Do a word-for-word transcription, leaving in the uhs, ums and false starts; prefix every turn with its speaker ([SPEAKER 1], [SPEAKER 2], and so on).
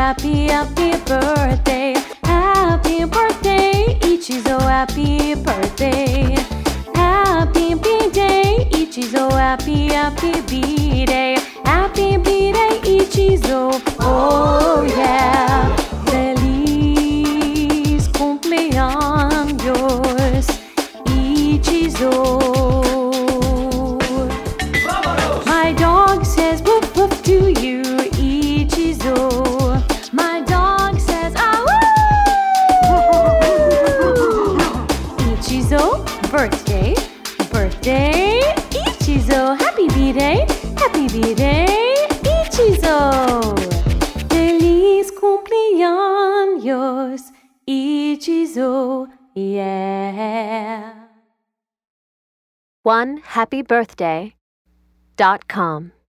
[SPEAKER 1] happy, happy birthday. Happy birthday, Ichizo, happy birthday. Happy B-day, Ichizo, happy, happy B-day. Happy B-day, Ichizo, oh yeah. Feliz cumpleaños, Ichizo. My dog says woof woof to you, Ichizo. My dog says ah woo. Ichizo, birthday, birthday, Ichizo. Happy B-day, happy B-day, Ichizo. Feliz cumpleaños, Ichizo, yeah.
[SPEAKER 2] one happy birthday dot com